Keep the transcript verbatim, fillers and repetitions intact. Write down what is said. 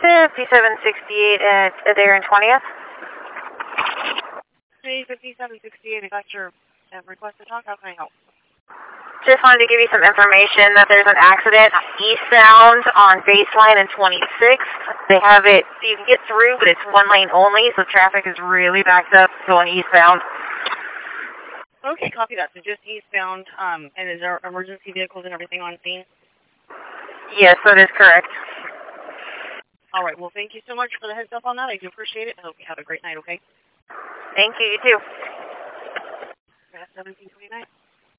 fifty-seven sixty-eight at Adair and twentieth. Hey, fifty-seven sixty-eight, I got your uh, request to talk. How can I help? Just wanted to give you some information that there's an accident eastbound on Baseline and twenty-sixth. They have it so you can get through, but it's one lane only, so traffic is really backed up going eastbound. Okay, copy that. So just eastbound, um, and is there emergency vehicles and everything on scene? Yes, that is correct. All right, well, thank you so much for the heads up on that. I do appreciate it. I hope you have a great night, okay? Thank you, you too. seventeen twenty-nine.